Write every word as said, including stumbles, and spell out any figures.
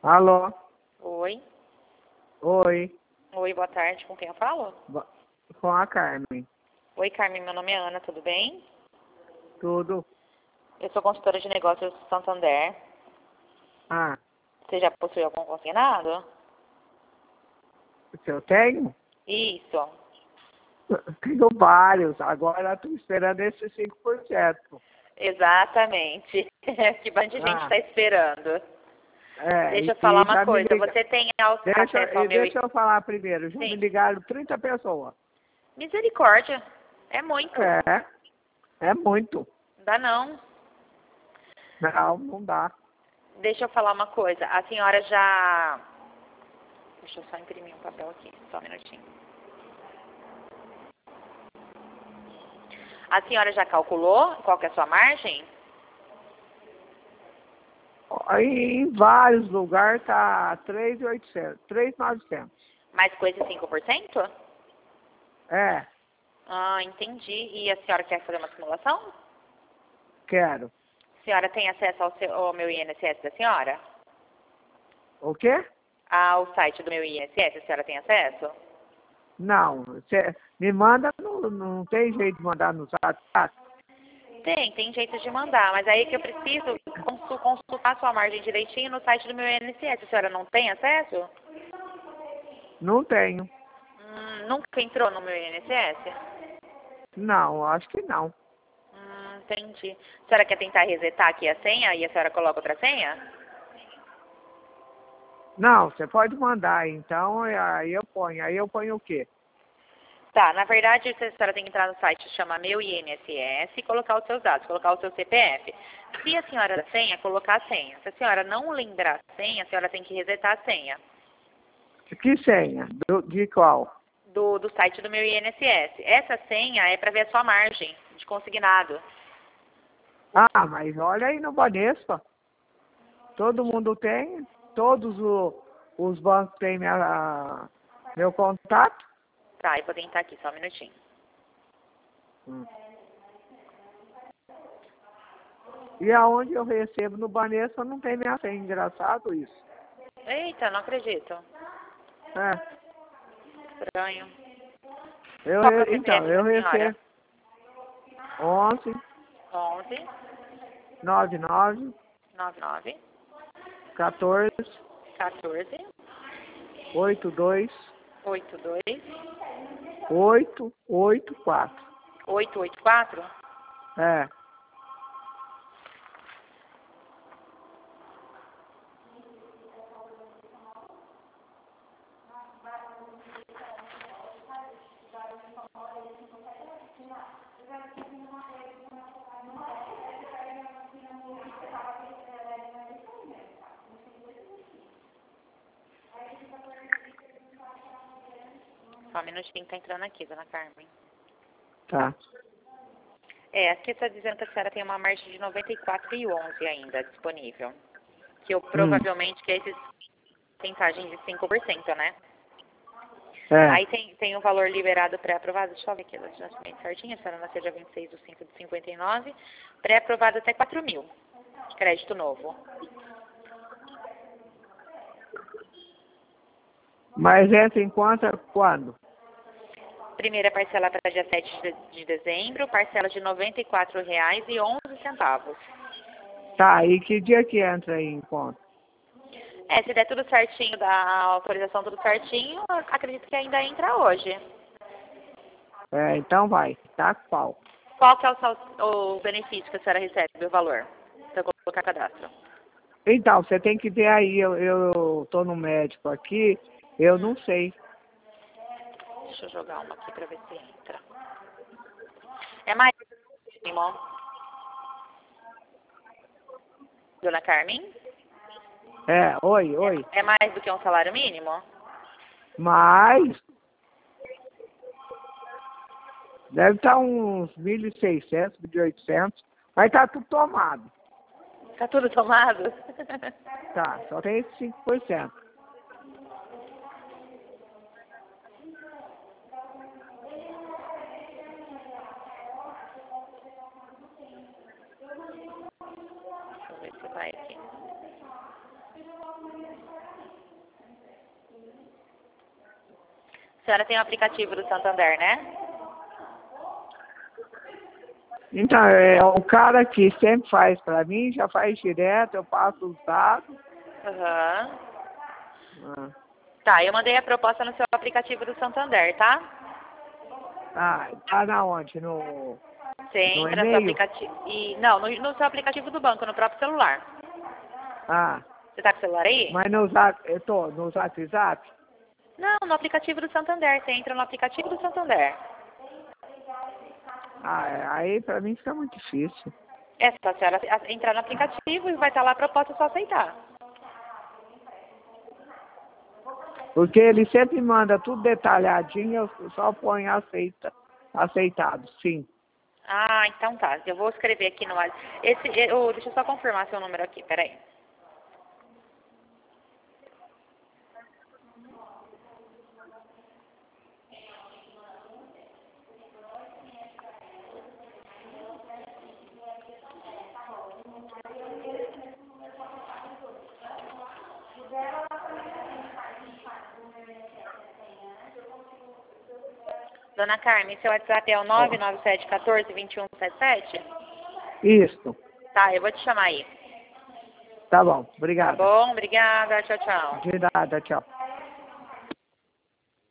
Alô? Oi. Oi. Oi, boa tarde. Com quem eu falo? Bo- Com a Carmen. Oi, Carmen. Meu nome é Ana, tudo bem? Tudo? Eu sou consultora de negócios do Santander. Ah, Você já possui algum consignado? se eu tenho? Isso. Tenho vários. Agora estou esperando esses cinco por cento. Exatamente. Que bando de gente Ah, está esperando. é, Deixa e, eu falar e uma já me coisa. liga. Você tem au- Deixa, acesso ao e meu... deixa eu falar primeiro. Já me Sim. ligaram trinta pessoas. Misericórdia. É muito. É, é muito. Não dá não. Não, não dá. Deixa eu falar uma coisa. A senhora já... Deixa eu só imprimir um papel aqui. Só um minutinho. A senhora já calculou qual que é a sua margem? Aí, em vários lugares tá três mil e oitocentos, três mil e novecentos. Mais com esse cinco por cento? É, Ah, entendi. E a senhora quer fazer uma simulação? quero. A senhora tem acesso ao, seu, ao meu I N S S da senhora? O quê? Ao site do meu I N S S, a senhora tem acesso? Não, você me manda, não, não tem jeito de mandar no WhatsApp. Tem, tem jeito de mandar, mas aí que eu preciso consu- consultar a sua margem direitinho no site do meu I N S S. A senhora não tem acesso? Não tenho. Hum, nunca entrou no meu I N S S? Não, acho que não. Hum, entendi. A senhora quer tentar resetar aqui a senha e a senhora coloca outra senha? Não, você pode mandar, então e aí eu ponho. Aí eu ponho o quê? Tá, na verdade, a senhora tem que entrar no site, chama Meu I N S S e colocar os seus dados, colocar o seu C P F. Se a senhora a senha, colocar a senha. Se a senhora não lembrar a senha, a senhora tem que resetar a senha Que senha? Do- de qual? do, do site do Meu I N S S. Essa senha é para ver a sua margem de consignado. Ah, mas olha aí no Banespa. Todo mundo tem, todos o- os bancos têm minha, meu contato. Tá, eu vou tentar aqui, só um minutinho. Hum. E aonde eu recebo no Banespa não tem minha senha. Engraçado isso. Eita, não acredito. É. Estranho. Eu, Qual que é o re- então, C P F eu da senhora? recebo onze, onze, noventa e nove, noventa e nove, quatorze, quatorze, oitenta e dois, oitenta e dois, oito oito quatro. oitocentos e oitenta e quatro. É. Só um minutinho, tá entrando aqui, dona Carmen. Tá. É, aqui está dizendo que a senhora tem uma margem de noventa e quatro e onze ainda disponível. Que eu Hum. provavelmente que é esse porcentagem de cinco por cento, né? É. Aí tem, tem um valor liberado pré-aprovado, deixa eu ver aqui, de nascimento certinho, a senhora nasceu dia vinte e seis de cinco de cinquenta e nove, pré-aprovado até quatro mil, crédito novo. Mas essa encontra quando? Primeira parcela para dia sete de de dezembro, parcela de noventa e quatro reais e onze centavos. Tá, e que dia que entra aí em conta? É, se der tudo certinho, da autorização tudo certinho, acredito que ainda entra hoje. É, então vai. Tá qual? Qual que é o, sal- o benefício que a senhora recebe, o valor, para colocar cadastro? Então, você tem que ver aí, eu, eu tô no médico aqui, eu não sei. Deixa eu jogar uma aqui para ver se entra. É mais mínimo, dona Carmen? É, oi, oi. É, é mais do que um salário mínimo? Mas deve estar uns mil e seiscentos, mil e oitocentos, mas tá tudo tomado. Tá tudo tomado? Tá, só tem esse cinco por cento. Deixa eu ver se vai aqui. A senhora tem o aplicativo do Santander, né? Então, é o cara que sempre faz para mim, já faz direto, eu passo os dados. Aham. Ah, Tá, eu mandei a proposta no seu aplicativo do Santander, tá? ah, tá na onde? No, Você no entra no seu e-mail? aplicativo. E, não, no, no seu aplicativo do banco, no próprio celular. Ah, Você tá com o celular aí? mas no zap, eu tô no WhatsApp? Não, no aplicativo do Santander. Você entra no aplicativo do Santander. Ah, aí para mim fica muito difícil. É só a senhora entrar no aplicativo e vai estar lá a proposta, é só aceitar. Porque ele sempre manda tudo detalhadinho, eu só ponho aceita, aceitado, sim. Ah, então tá. Eu vou escrever aqui no WhatsApp. Esse, eu, deixa eu só confirmar seu número aqui, peraí. Dona Carmen, seu WhatsApp é o nove nove sete um quatro, dois um sete sete? Isso. Tá, eu vou te chamar aí. Tá bom, Tá obrigada. bom? Obrigada. Tchau, tchau. De nada, tchau.